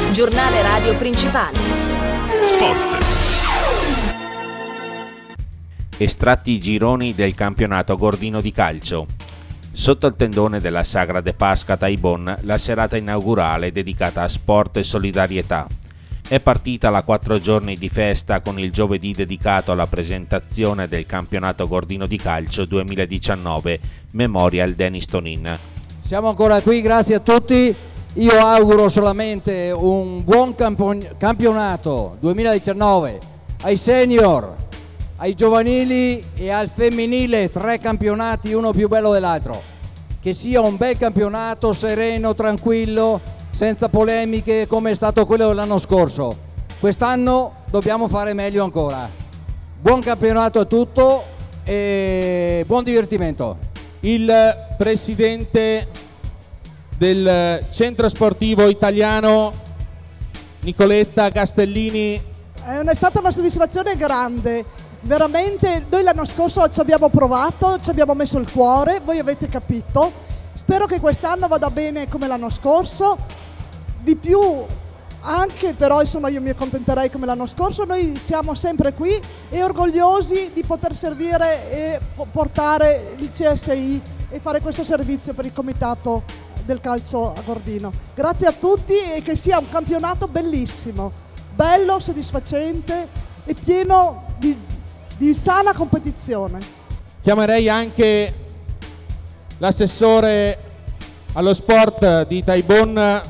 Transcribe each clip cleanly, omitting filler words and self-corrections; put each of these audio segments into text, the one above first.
Giornale radio principale. Sport. Estratti i gironi del campionato gordino di calcio. Sotto il tendone della Sagra de Pasca a Taibon, la serata inaugurale dedicata a sport e solidarietà. È partita la 4 giorni di festa con il giovedì dedicato alla presentazione del campionato gordino di calcio 2019 Memorial Denis Tonin. Siamo ancora qui, grazie a tutti. Io auguro solamente un buon campionato 2019 ai senior, ai giovanili e al femminile, 3 campionati, uno più bello dell'altro. Che sia un bel campionato, sereno, tranquillo, senza polemiche come è stato quello dell'anno scorso. Quest'anno dobbiamo fare meglio ancora. Buon campionato a tutto e buon divertimento. Il presidente del centro sportivo italiano Nicoletta Castellini. È stata una soddisfazione grande, veramente. Noi l'anno scorso ci abbiamo provato, ci abbiamo messo il cuore, voi avete capito. Spero che quest'anno vada bene come l'anno scorso, di più anche, però insomma io mi accontenterei come l'anno scorso. Noi siamo sempre qui e orgogliosi di poter servire e portare il CSI e fare questo servizio per il comitato del calcio a Gordino. Grazie a tutti e che sia un campionato bellissimo, bello, soddisfacente e pieno di sana competizione. Chiamerei anche l'assessore allo sport di Taibon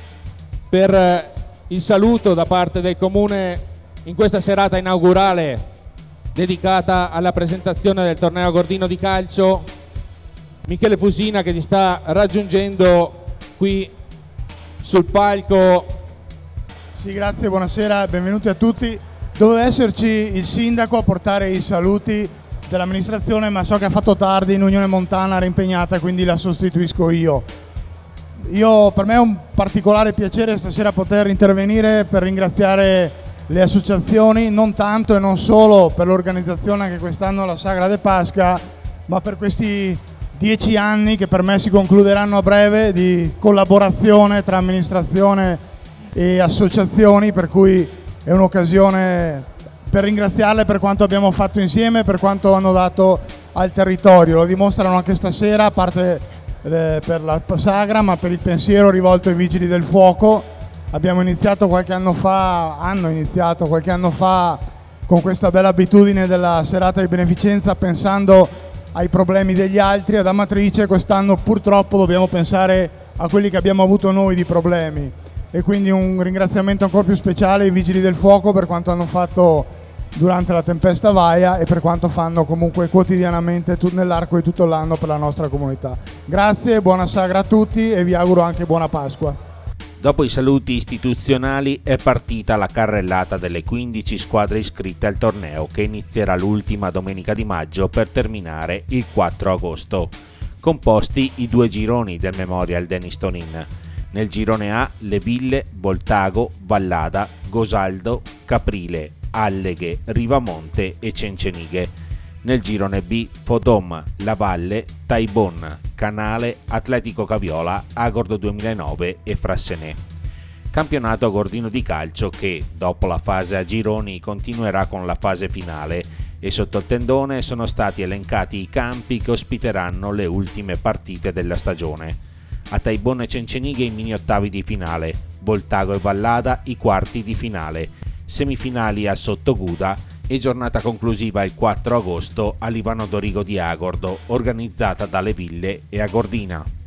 per il saluto da parte del comune in questa serata inaugurale dedicata alla presentazione del torneo gordino di calcio. Michele Fusina, che ci sta raggiungendo qui sul palco. Sì, grazie, buonasera, benvenuti a tutti. Doveva esserci il sindaco a portare i saluti dell'amministrazione, ma so che ha fatto tardi, in Unione Montana era impegnata, quindi la sostituisco io. Per me è un particolare piacere stasera poter intervenire per ringraziare le associazioni, non tanto e non solo per l'organizzazione anche quest'anno alla Sagra de Pasca, ma per questi 10 anni che per me si concluderanno a breve di collaborazione tra amministrazione e associazioni, per cui è un'occasione per ringraziarle per quanto abbiamo fatto insieme, per quanto hanno dato al territorio. Lo dimostrano anche stasera, a parte per la Sagra, ma per il pensiero rivolto ai Vigili del Fuoco. Hanno iniziato qualche anno fa con questa bella abitudine della serata di beneficenza, pensando ai problemi degli altri ad Amatrice. Quest'anno purtroppo dobbiamo pensare a quelli che abbiamo avuto noi di problemi, e quindi un ringraziamento ancora più speciale ai Vigili del Fuoco per quanto hanno fatto durante la tempesta Vaia e per quanto fanno comunque quotidianamente nell'arco di tutto l'anno per la nostra comunità. Grazie, buona Sagra a tutti e vi auguro anche buona Pasqua. Dopo i saluti istituzionali è partita la carrellata delle 15 squadre iscritte al torneo, che inizierà l'ultima domenica di maggio per terminare il 4 agosto. Composti i 2 gironi del Memorial Denis Tonin. Nel girone A Le Ville, Voltago, Vallada, Gosaldo, Caprile, Alleghe, Rivamonte e Cencenighe. Nel girone B Fodom, La Valle, Taibon, Canale, Atletico Caviola, Agordo 2009 e Frassenè. Campionato gordino di calcio che, dopo la fase a gironi, continuerà con la fase finale, e sotto il tendone sono stati elencati i campi che ospiteranno le ultime partite della stagione. A Taibon e Cencenighe i mini ottavi di finale, Voltago e Vallada i quarti di finale, semifinali a Sottoguda e giornata conclusiva il 4 agosto a Livano Dorigo di Agordo, organizzata dalle Ville e Agordina.